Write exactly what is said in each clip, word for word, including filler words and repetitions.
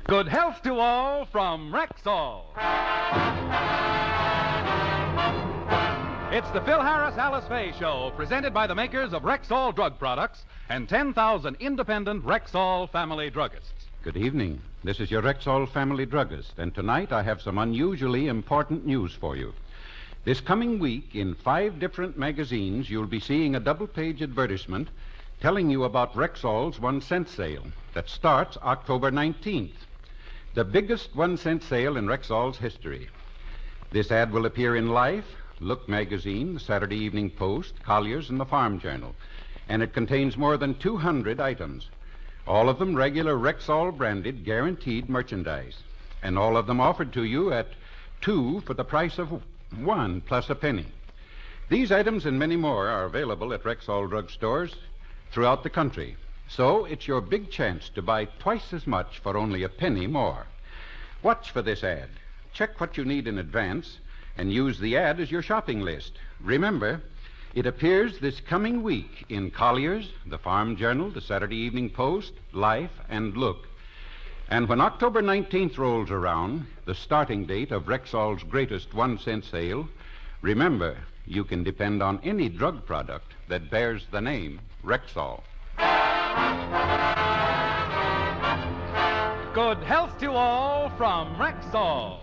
Good health to all from Rexall. It's the Phil Harris Alice Faye Show, presented by the makers of Rexall drug products and ten thousand independent Rexall family druggists. Good evening. This is your Rexall family druggist, and tonight I have some unusually important news for you. This coming week, in five different magazines, you'll be seeing a double-page advertisement telling you about Rexall's one-cent sale that starts October nineteenth. The biggest one-cent sale in Rexall's history. This ad will appear in Life, Look Magazine, the Saturday Evening Post, Collier's, and the Farm Journal. And it contains more than two hundred items. All of them regular Rexall-branded, guaranteed merchandise. And all of them offered to you at two for the price of one plus a penny. These items and many more are available at Rexall drugstores throughout the country. So it's your big chance to buy twice as much for only a penny more. Watch for this ad. Check what you need in advance and use the ad as your shopping list. Remember, it appears this coming week in Collier's, the Farm Journal, the Saturday Evening Post, Life, and Look. And when October nineteenth rolls around, the starting date of Rexall's greatest one-cent sale, remember, you can depend on any drug product that bears the name Rexall. Good health to all from Rexall.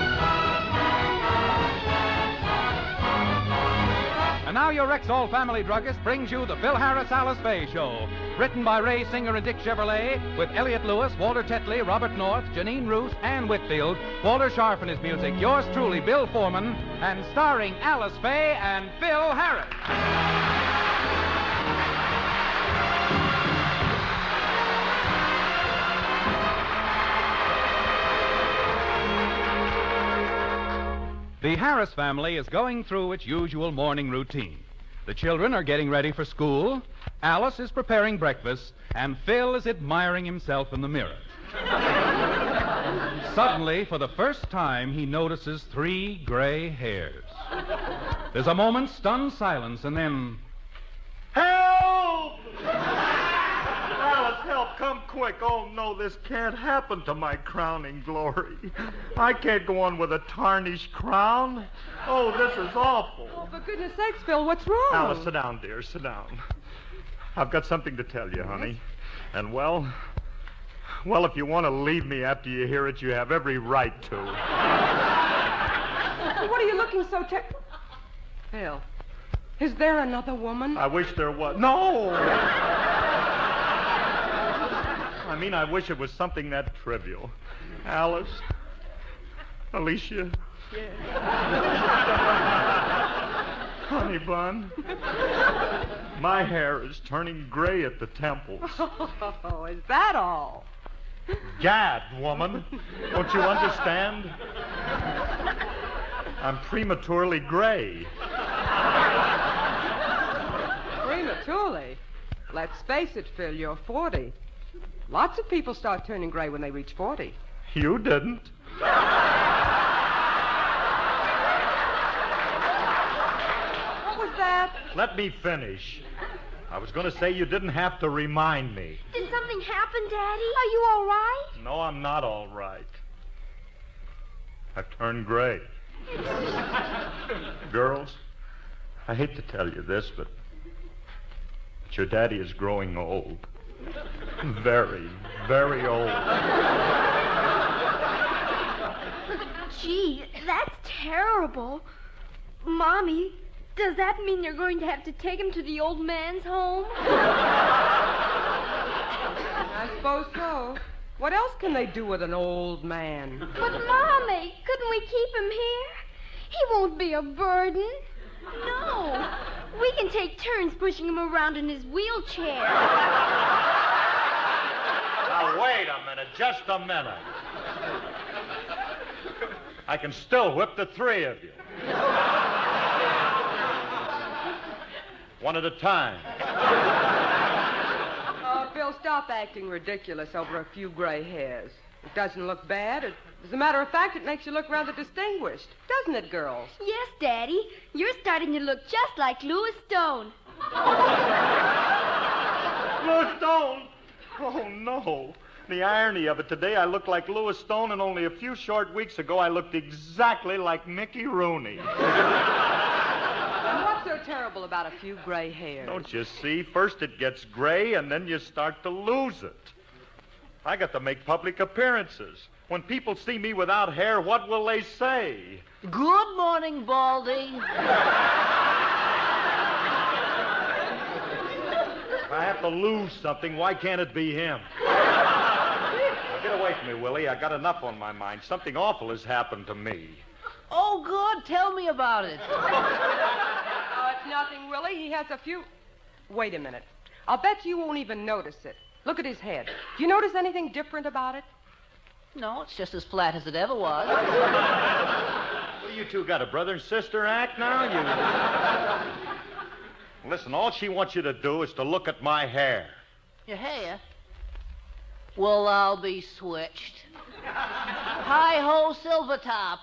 And now your Rexall family druggist brings you the Phil Harris Alice Faye Show. Written by Ray Singer and Dick Chevrolet, with Elliot Lewis, Walter Tetley, Robert North, Janine Roos, Ann Whitfield, Walter Sharp and his music, yours truly, Bill Foreman, and starring Alice Faye and Phil Harris. The Harris family is going through its usual morning routine. The children are getting ready for school, Alice is preparing breakfast, and Phil is admiring himself in the mirror. Suddenly, for the first time, he notices three gray hairs. There's a moment's stunned silence, and then... Help! Alice, help, come quick. Oh, no, this can't happen to my crowning glory. I can't go on with a tarnished crown. Oh, this is awful. Oh, for goodness sakes, Phil, what's wrong? Alice, sit down, dear, sit down. I've got something to tell you, honey. And, well, well, if you want to leave me after you hear it, you have every right to. What are you looking so ter... Phil, is there another woman? I wish there was. No! I mean, I wish it was something that trivial. Alice? Alicia? Yeah. Honey bun? My hair is turning gray at the temples. Oh, is that all? Gad, woman. Don't you understand? I'm prematurely gray. Prematurely? Let's face it, Phil, you're forty. Lots of people start turning gray when they reach forty. You didn't. What was that? Let me finish. I was going to say you didn't have to remind me. Did something happen, Daddy? Are you all right? No, I'm not all right. I've turned gray. Girls, I hate to tell you this, but, but your daddy is growing old. Very, very old. Gee, that's terrible. Mommy, does that mean you're going to have to take him to the old man's home? I suppose so. What else can they do with an old man? But, Mommy, couldn't we keep him here? He won't be a burden. No. We can take turns pushing him around in his wheelchair. Now, wait a minute, just a minute. I can still whip the three of you. One at a time. Oh, Phil, stop acting ridiculous over a few gray hairs. It doesn't look bad. It, as a matter of fact, it makes you look rather distinguished. Doesn't it, girls? Yes, Daddy. You're starting to look just like Louis Stone. Louis Stone? Oh, no. The irony of it, today I look like Louis Stone, and only a few short weeks ago I looked exactly like Mickey Rooney. What's so terrible about a few gray hairs? Don't you see? First it gets gray, and then you start to lose it. I got to make public appearances. When people see me without hair, what will they say? Good morning, Baldy. If I have to lose something, why can't it be him? Now, get away from me, Willie. I got enough on my mind. Something awful has happened to me. Oh, good. Tell me about it. Oh, it's nothing, Willie. He has a few... Wait a minute. I'll bet you won't even notice it. Look at his head. Do you notice anything different about it? No, it's just as flat as it ever was. What do you two got, a brother and sister act now? You... Listen, all she wants you to do is to look at my hair. Your hair? Well, I'll be switched. Hi-ho, Silvertop.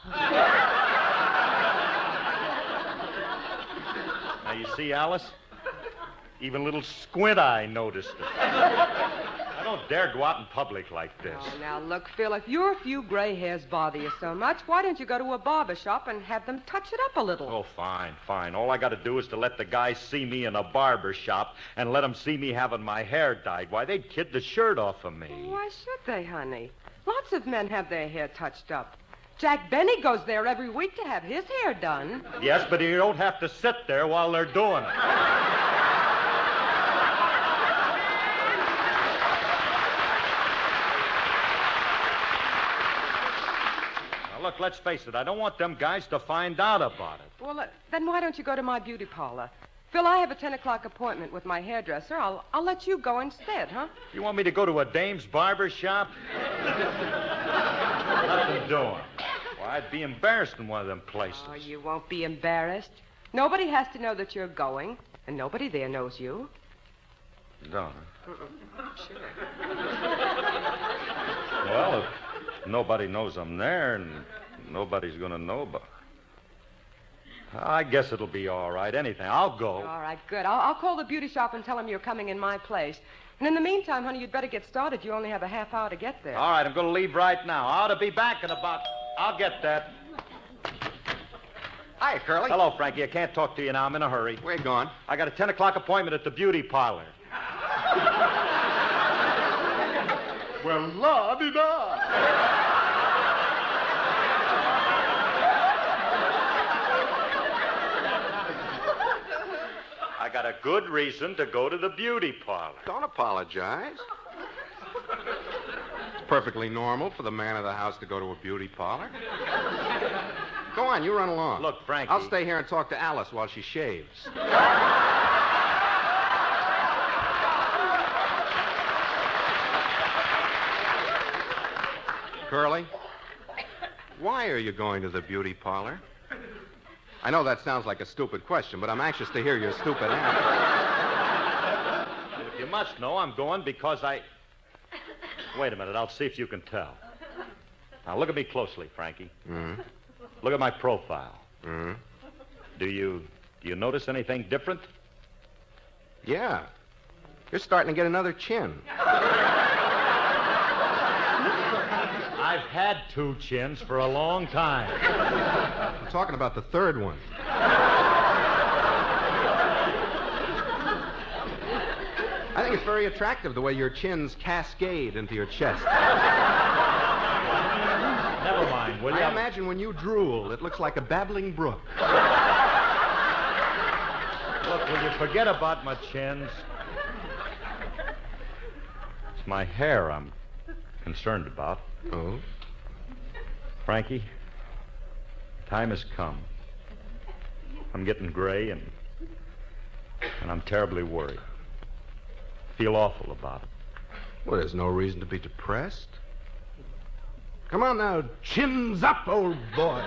Now, you see, Alice? Even little Squint Eye noticed it. I don't dare go out in public like this. Oh, now, look, Phil, if your few gray hairs bother you so much, why don't you go to a barber shop and have them touch it up a little? Oh, fine, fine. All I got to do is to let the guys see me in a barber shop and let them see me having my hair dyed. Why, they'd kid the shirt off of me. Well, why should they, honey? Lots of men have their hair touched up. Jack Benny goes there every week to have his hair done. Yes, but you don't have to sit there while they're doing it. Look, let's face it, I don't want them guys to find out about it. Well, uh, then why don't you go to my beauty parlor? Phil, I have a ten o'clock appointment with my hairdresser. I'll, I'll let you go instead, huh? You want me to go to a dame's barber shop? Nothing doing. Well, I'd be embarrassed in one of them places. Oh, you won't be embarrassed. Nobody has to know that you're going, and nobody there knows you. Don't. Sure. Well, if nobody knows I'm there, and nobody's going to know about it. I guess it'll be all right. Anything. I'll go. All right, good. I'll, I'll call the beauty shop and tell them you're coming in my place. And in the meantime, honey, you'd better get started. You only have a half hour to get there. All right, I'm going to leave right now. I ought to be back in about... I'll get that. Hi, Curly. Hello, Frankie. I can't talk to you now. I'm in a hurry. Where you going? I got a ten o'clock appointment at the beauty parlor. Well, la-di-da. I got a good reason to go to the beauty parlor. Don't apologize. It's perfectly normal for the man of the house to go to a beauty parlor. Go on, you run along. Look, Frankie. I'll stay here and talk to Alice while she shaves. Curly, why are you going to the beauty parlor? I know that sounds like a stupid question, but I'm anxious to hear your stupid answer. If you must know, I'm going because I... Wait a minute, I'll see if you can tell. Now, look at me closely, Frankie. Mm-hmm. Look at my profile. Mm-hmm. Do you... do you notice anything different? Yeah. You're starting to get another chin. I've had two chins for a long time. I'm talking about the third one. I think it's very attractive the way your chins cascade into your chest. Never mind, will you? I imagine when you drool, it looks like a babbling brook. Look, will you forget about my chins? It's my hair I'm concerned about. Oh? Frankie, time has come. I'm getting gray, and and I'm terribly worried. Feel awful about it. Well, there's no reason to be depressed. Come on now, chins up, old boy.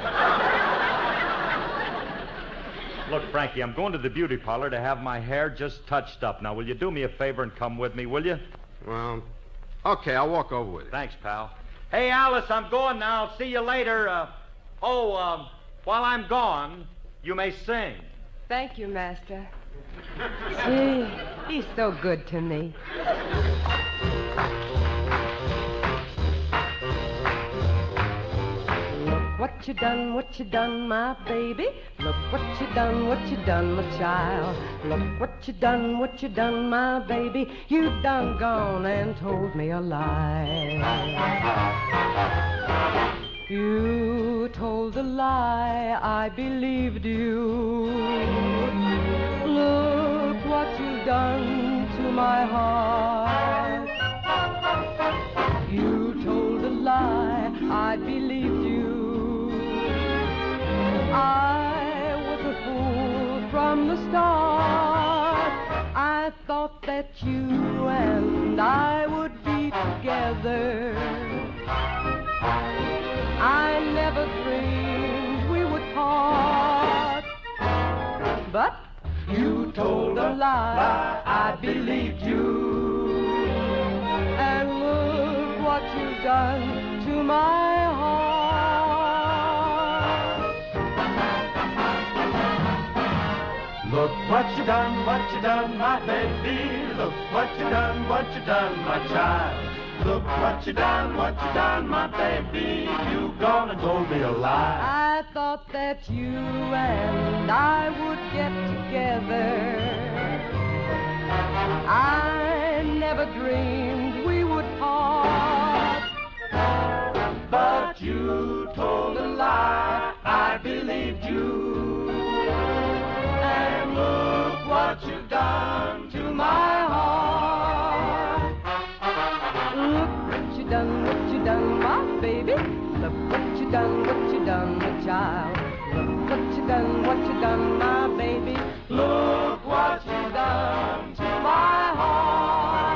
Look, Frankie, I'm going to the beauty parlor to have my hair just touched up. Now, will you do me a favor and come with me, will you? Well, okay, I'll walk over with you. Thanks, pal. Hey, Alice, I'm going now. I'll see you later. Uh, oh, uh, while I'm gone, you may sing. Thank you, Master. Gee, he's so good to me. what you done, what you done, my baby. Look what you done, what you done, my child. Look what you done, what you done, my baby. You done gone and told me a lie. You told a lie, I believed you. Look what you've done to my heart. You told a lie, I believed you. I was a fool from the start. I thought that you and I would be together. I never dreamed we would part. But you told a lie, I believed you. And look what you've done to my heart. Look what you done, what you done, my baby. Look what you done, what you done, my child. Look what you done, what you done, my baby. You gone and told me a lie. I thought that you and I would get together. I never dreamed we would part. But you told a lie, I believed you. And look what you've done to my heart. Look what you done, what you done, my baby. Look what you done, what you done, my child. Look what you done, what you done, my baby. Look what you've done to my heart.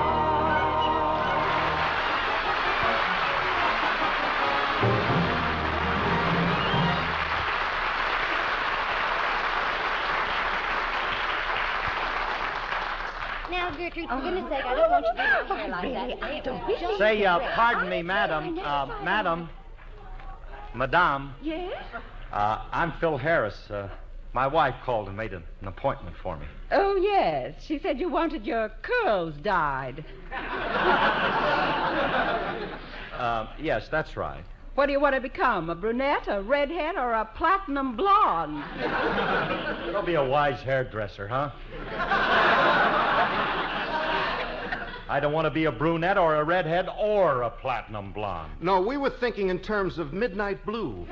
Now, Gertrude, for goodness sake, I don't want you to do your hair like that. I don't wish you Say, uh, to. pardon me, madam. Uh, madam. Madame. Yes? Uh, I'm Phil Harris. Uh, my wife called and made an, an appointment for me. Oh, yes. She said you wanted your curls dyed. Uh, yes, that's right. What do you want to become, a brunette, a redhead, or a platinum blonde? Don't be a wise hairdresser, huh? I don't want to be a brunette or a redhead or a platinum blonde. No, we were thinking in terms of midnight blue.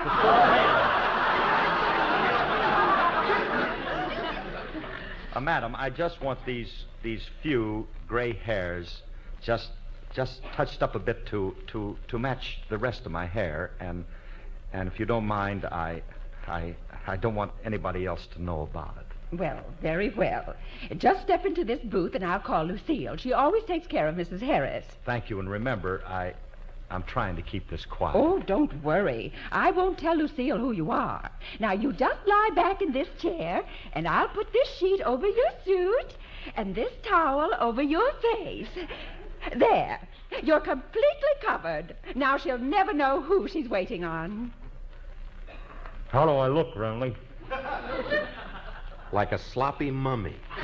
Uh, madam, I just want these these few gray hairs just just touched up a bit to to to match the rest of my hair, and and if you don't mind, I I I don't want anybody else to know about it. Well, very well. Just step into this booth and I'll call Lucille. She always takes care of Missus Harris. Thank you, and remember, I I'm trying to keep this quiet. Oh, don't worry. I won't tell Lucille who you are. Now, you just lie back in this chair, and I'll put this sheet over your suit and this towel over your face. There. You're completely covered. Now she'll never know who she's waiting on. How do I look, Renly? Like a sloppy mummy. All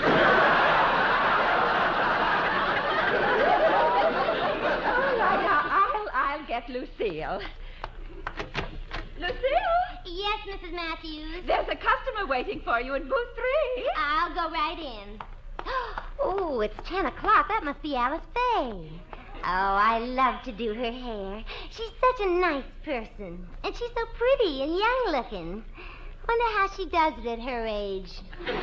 right, now, I'll, I'll get Lucille. Lucille? Yes, Missus Matthews. There's a customer waiting for you in booth three. I'll go right in. Oh, it's ten o'clock. That must be Alice Faye. Oh, I love to do her hair. She's such a nice person. And she's so pretty and young looking. Wonder how she does it at her age.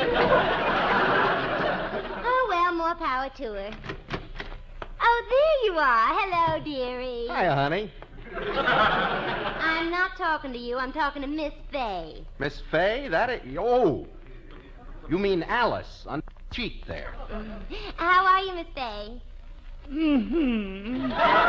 Oh, well, more power to her. Oh, there you are. Hello, dearie. Hiya, honey. I'm not talking to you. I'm talking to Miss Faye. Miss Fay, that is... Oh, you mean Alice on the cheek there. How are you, Miss Faye? Mm-hmm.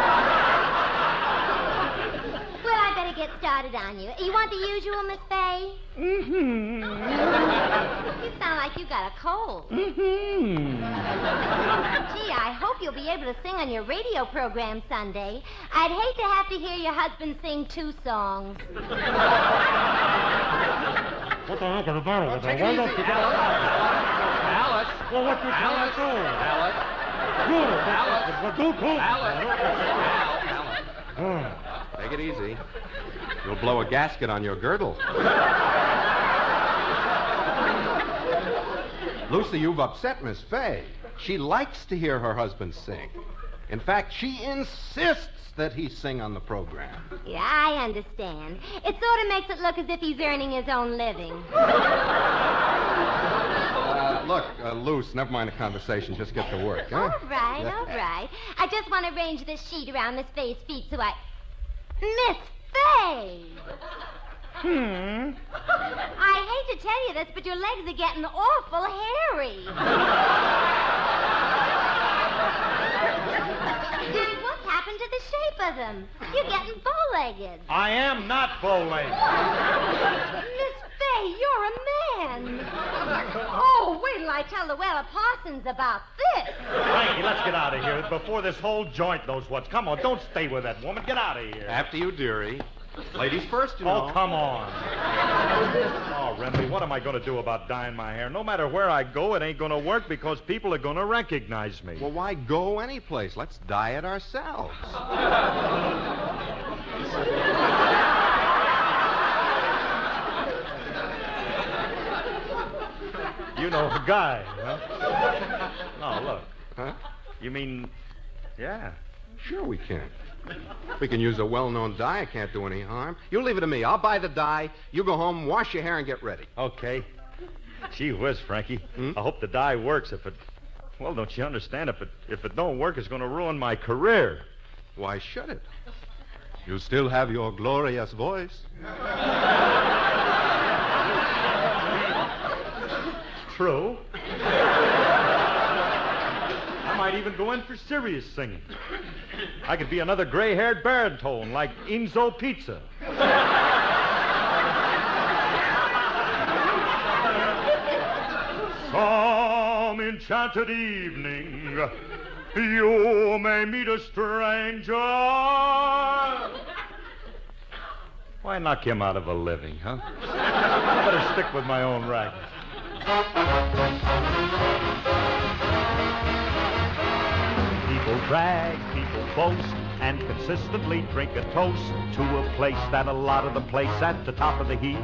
Well, I better get started on you. You want the usual, Miss Faye? Mm-hmm. You sound like you got a cold. Mm-hmm. Gee, I hope you'll be able to sing on your radio program Sunday. I'd hate to have to hear your husband sing two songs. What the heck is the matter with her? Take it Why easy, don't you get Alice. out? Alice. Well, what you trying to do? Alice. Alice. Alice. Well, do too. Alice. Al, Alice. Oh. Take it easy. You'll blow a gasket on your girdle. Lucy, you've upset Miss Fay. She likes to hear her husband sing. In fact, she insists that he sing on the program. Yeah, I understand. It sort of makes it look as if he's earning his own living. Uh, look, uh, Luce, never mind the conversation. Just get to work, huh? All right, Yeah. all right. I just want to arrange this sheet around Miss Fay's feet so I... Miss Fay! Hmm. I hate to tell you this, but your legs are getting awful hairy. What's happened to the shape of them? You're getting bow-legged. I am not bow-legged. Miss Fay, you're a man. Oh, wait till I tell Luella Parsons about this. Frankie, let's get out of here before this whole joint knows what's... Come on, don't stay with that woman. Get out of here. After you, dearie. Ladies first, you know. Oh, come on. Oh, Remley, what am I going to do about dyeing my hair? No matter where I go, it ain't going to work because people are going to recognize me. Well, why go anyplace? Let's dye it ourselves. You know a guy, huh? No, look. Huh? You mean... Yeah. Sure we can. We can use a well-known dye. It can't do any harm. You leave it to me. I'll buy the dye. You go home, wash your hair, and get ready. Okay. Gee whiz, Frankie. Hmm? I hope the dye works. If it... Well, don't you understand? If it, if it don't work, it's going to ruin my career. Why should it? You still have your glorious voice. True. I might even go in for serious singing. I could be another gray-haired baritone like Enzo Pizza. Some enchanted evening, you may meet a stranger. Why knock him out of a living, huh? I better stick with my own racket. People brag, people boast, and consistently drink a toast to a place that a lot of the place at the top of the heap.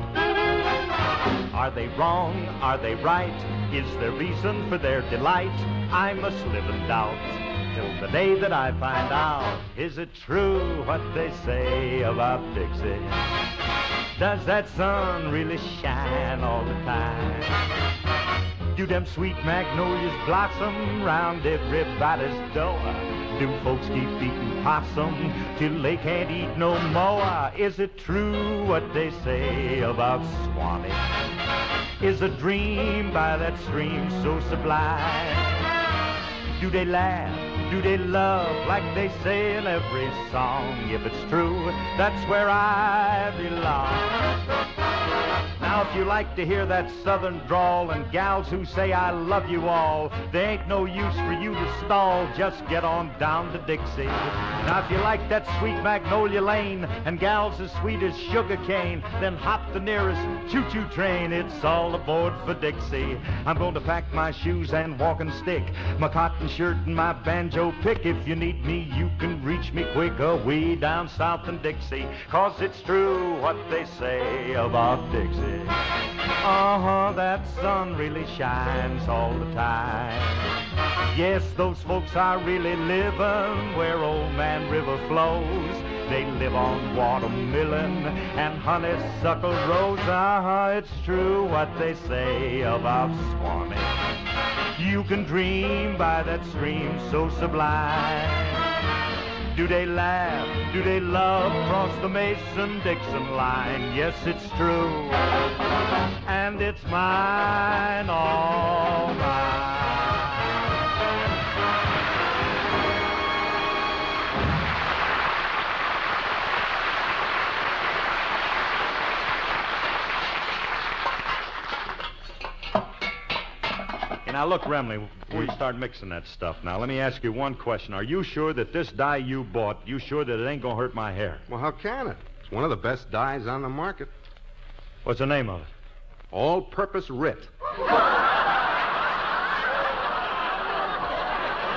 Are they wrong? Are they right? Is there reason for their delight? I must live in doubt till the day that I find out. Is it true what they say about Dixie? Does that sun really shine all the time? Do them sweet magnolias blossom round everybody's door? Do folks keep eating possum till they can't eat no more? Is it true what they say about Swanee? Is a dream by that stream so sublime? Do they laugh? Do they love like they say in every song? If it's true, that's where I belong. Now, if you like to hear that southern drawl and gals who say I love you all, there ain't no use for you to stall. Just get on down to Dixie. Now, if you like that sweet Magnolia Lane and gals as sweet as sugar cane, then hop the nearest choo-choo train. It's all aboard for Dixie. I'm going to pack my shoes and walking stick, my cotton shirt and my banjo pick. If you need me, you can reach me quick away down south in Dixie, 'cause it's true what they say about Dixie. Uh-huh, that sun really shines all the time. Yes, those folks are really living where Old Man River flows. They live on watermelon and honeysuckle rose. Uh-huh, it's true what they say about Swanee. You can dream by that stream so sublime. Do they laugh? Do they love across the Mason-Dixon line? Yes, it's true. And it's mine, all mine. Now, look, Remley, before you start mixing that stuff, now, let me ask you one question. Are you sure that this dye you bought, you sure that it ain't going to hurt my hair? Well, how can it? It's one of the best dyes on the market. What's the name of it? All-purpose Rit.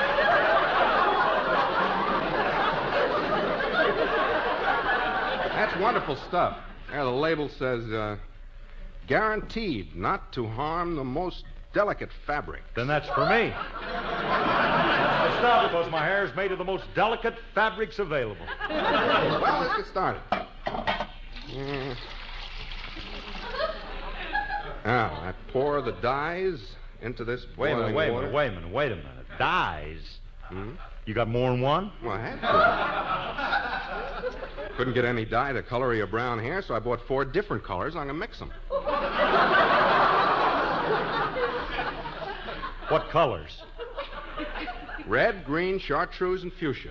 That's It's wonderful stuff. There, the label says, uh, guaranteed not to harm the most delicate fabric. Then that's for me. That's not because my hair is made of the most delicate fabrics available. Well, let's get started. Mm. Now, I pour the dyes into this Wait a boiling minute, wait a water. minute, wait a minute, wait a minute. Dyes? Hmm? You got more than one? Well, I had to. Couldn't get any dye to color your brown hair, so I bought four different colors. I'm going to mix them. What colors? Red, green, chartreuse, and fuchsia.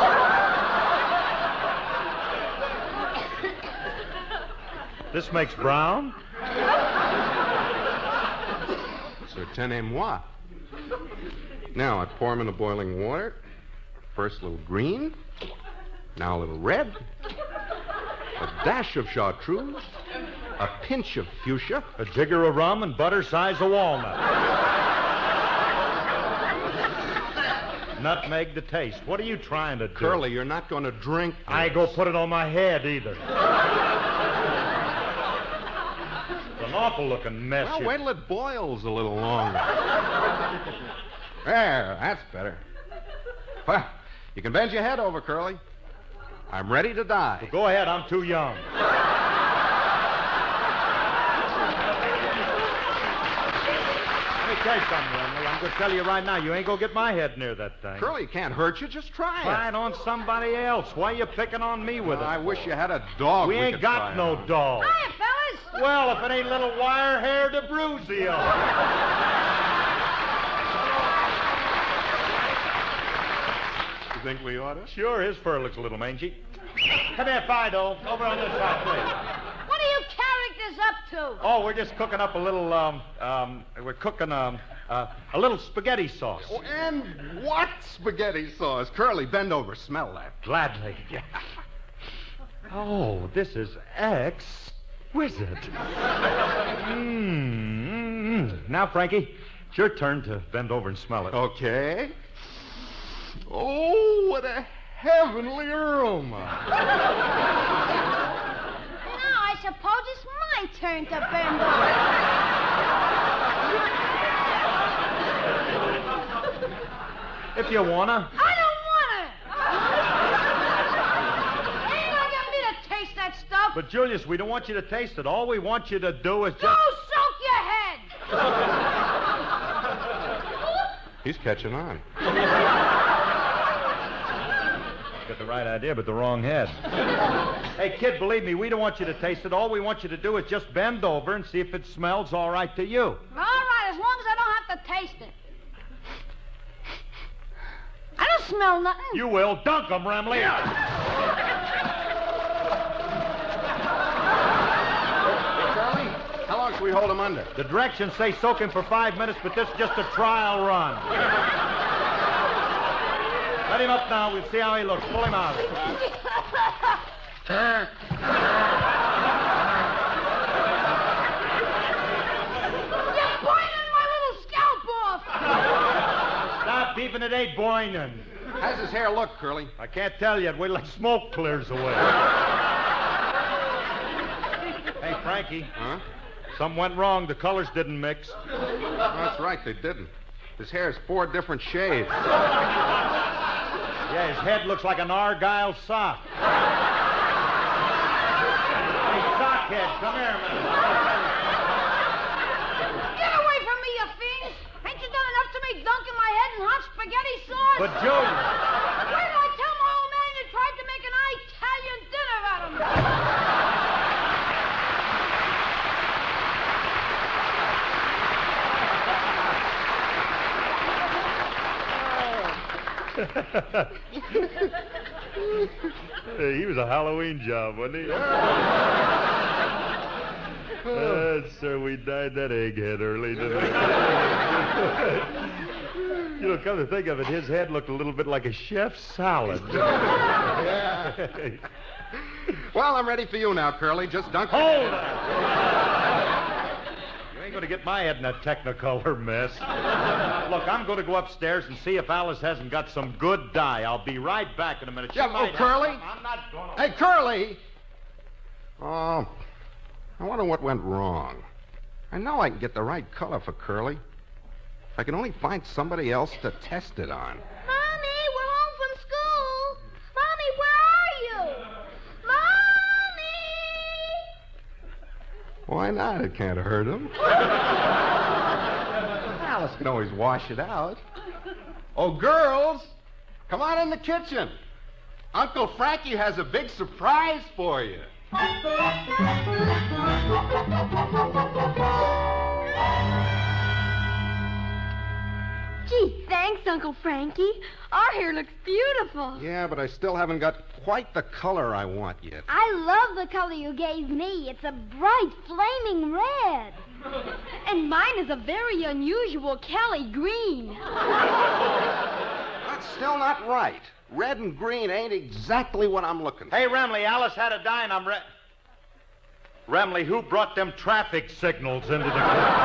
This makes brown? Certainement. Now, I pour them in the boiling water. First a little green. Now a little red. A dash of chartreuse. A pinch of fuchsia. A jigger of rum and butter size of walnut. Nutmeg to taste. What are you trying to do? Curly, you're not going to drink this. I ain't go put it on my head either. It's an awful looking mess. Well, you- wait till it boils a little longer. There, that's better. Well, you can bend your head over, Curly. I'm ready to die. Well, go ahead, I'm too young. Let me tell you something, Remley. I'm going to tell you right now, you ain't going to get my head near that thing. Curly, it can't hurt you. Just try it. Try it on somebody else. Why are you picking on me with Well, it? I wish you had a dog. We we ain't could try got it no on. dog. Hiya, fellas. Well, if it ain't little wire-haired Abruzio. You think we ought to? Sure, his fur looks a little mangy. Come here, Fido. Over on this side, please. What are you characters up to? Oh, we're just cooking up a little, um, um, we're cooking, um, uh, a little spaghetti sauce. Oh, and what spaghetti sauce? Curly, bend over. Smell that. Gladly. Oh, this is exquisite. Mm. Now, Frankie, it's your turn to bend over and smell it. Okay. Oh, what a heavenly aroma. Now I suppose it's my turn to bend over. If you wanna. I don't want it. You ain't gonna get me to taste that stuff. But, Julius, we don't want you to taste it. All we want you to do is Go just... soak your head. He's catching on. Got the right idea, but the wrong head. Hey, kid, believe me, we don't want you to taste it. All we want you to do is just bend over and see if it smells all right to you. All right, as long as I don't have to taste it. I don't smell nothing. You will. Dunk 'em, Remley. Charlie, how long should we hold him under? The directions say soak him for five minutes, but this is just a trial run. Let him up now. We'll see how he looks. Pull him out. You're pointing my little scalp off. Stop beeping. It ain't boiling. How's his hair look, Curly? I can't tell yet. Wait till the smoke clears away. Hey, Frankie. Huh? Something went wrong. The colors didn't mix. That's right, they didn't. His hair is four different shades. Yeah, his head looks like an Argyle sock. Hey, sockhead, come here a minute. Get away from me, you fiends. Ain't you done enough to me dunking my head in hot spaghetti sauce? But, Julius. Wait till I tell my old man you tried to make an Italian dinner out of me. Hey, he was a Halloween job, wasn't he? Uh, sir, we dyed that egghead early, didn't we? You know, come to think of it, his head looked a little bit like a chef's salad. Well, I'm ready for you now, Curly. Just dunk it. Hold it! You ain't going to get my head in that Technicolor mess. Look, I'm going to go upstairs and see if Alice hasn't got some good dye. I'll be right back in a minute. She Yeah, oh, might have- Curly? I'm not going to... Hey, Curly! Oh, I wonder what went wrong. I know I can get the right color for Curly. If I can only find somebody else to test it on. Mommy, we're home from school. Mommy, where are you? Mommy! Why not? It can't hurt him. Alice can always wash it out. Oh, girls, come on in the kitchen. Uncle Frankie has a big surprise for you. Gee, thanks, Uncle Frankie. Our hair looks beautiful. Yeah, but I still haven't got quite the color I want yet. I love the color you gave me. It's a bright, flaming red. And mine is a very unusual Kelly green. That's still not right. Red and green ain't exactly what I'm looking for. Hey, Remley, Alice had a dine. I'm re... Remley, who brought them traffic signals into the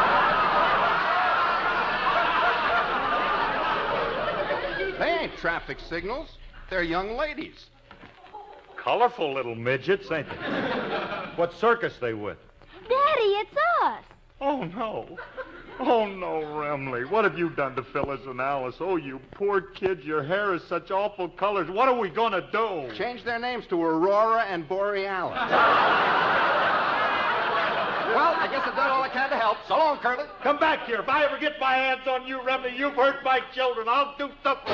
They ain't traffic signals. They're young ladies. Colorful little midgets, ain't they? What circus they with? Daddy, it's us. Oh, no. Oh, no, Remley. What have you done to Phyllis and Alice? Oh, you poor kids. Your hair is such awful colors. What are we going to do? Change their names to Aurora and Borealis. Well, I guess I've done all I can to help. So long, Curly. Come back here. If I ever get my hands on you, Remley, you've hurt my children. I'll do something.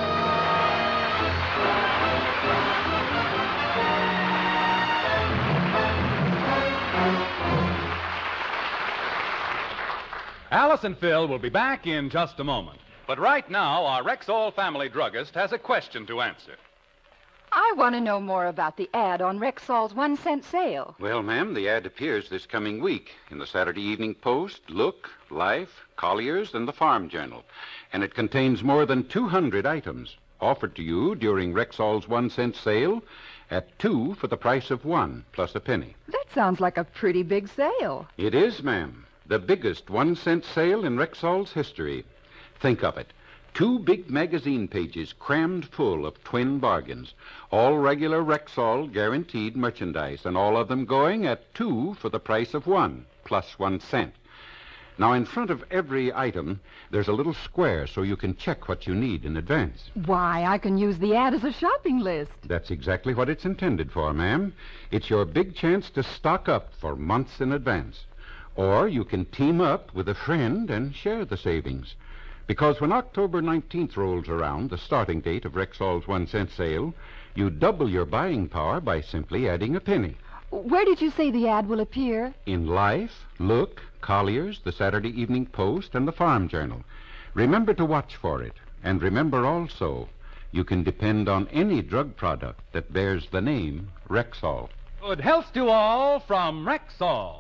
Alice and Phil will be back in just a moment. But right now, our Rexall family druggist has a question to answer. I want to know more about the ad on Rexall's one-cent sale. Well, ma'am, the ad appears this coming week in the Saturday Evening Post, Look, Life, Collier's, and the Farm Journal. And it contains more than two hundred items offered to you during Rexall's one-cent sale at two for the price of one, plus a penny. That sounds like a pretty big sale. It is, ma'am. The biggest one-cent sale in Rexall's history. Think of it. Two big magazine pages crammed full of twin bargains. All regular Rexall guaranteed merchandise, and all of them going at two for the price of one, plus one cent. Now, in front of every item, there's a little square so you can check what you need in advance. Why, I can use the ad as a shopping list. That's exactly what it's intended for, ma'am. It's your big chance to stock up for months in advance. Or you can team up with a friend and share the savings. Because when October nineteenth rolls around, the starting date of Rexall's one-cent sale, you double your buying power by simply adding a penny. Where did you say the ad will appear? In Life, Look, Collier's, the Saturday Evening Post, and the Farm Journal. Remember to watch for it. And remember also, you can depend on any drug product that bears the name Rexall. Good health to all from Rexall.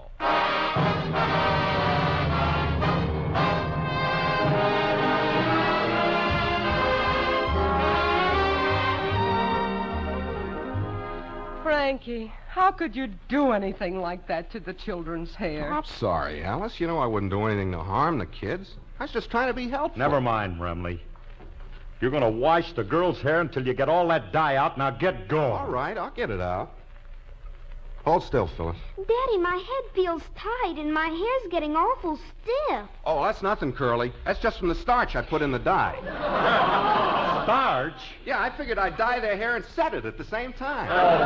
Frankie, how could you do anything like that to the children's hair? I'm sorry, Alice. You know I wouldn't do anything to harm the kids. I was just trying to be helpful. Never mind, Remley. You're going to wash the girl's hair until you get all that dye out. Now get going. All right, I'll get it out. Hold still, Phyllis. Daddy, my head feels tight and my hair's getting awful stiff. Oh, that's nothing, Curly. That's just from the starch I put in the dye. Starch? Yeah, I figured I'd dye their hair and set it at the same time.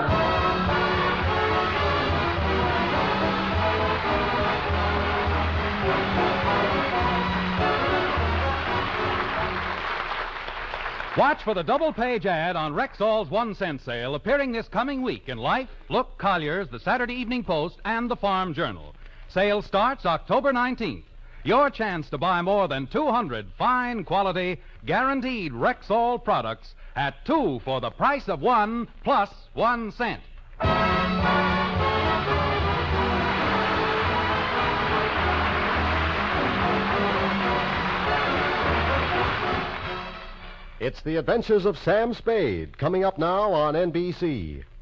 Watch for the double-page ad on Rexall's one-cent sale appearing this coming week in Life, Look, Collier's, the Saturday Evening Post, and the Farm Journal. Sale starts October nineteenth. Your chance to buy more than two hundred fine quality, guaranteed Rexall products at two for the price of one plus one cent. It's the Adventures of Sam Spade, coming up now on N B C.